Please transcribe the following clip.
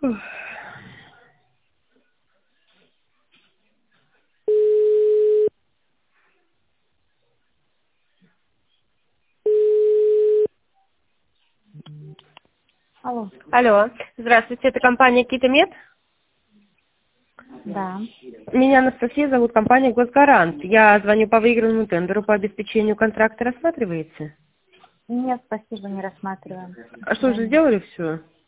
Ух. Алло. Алло, здравствуйте, это компания Китамед. Да. Меня Анастасия зовут, компания Госгарант. Я звоню по выигранному тендеру по обеспечению контракта. Рассматриваете? Нет, спасибо, не рассматриваем. А что, уже сделали все?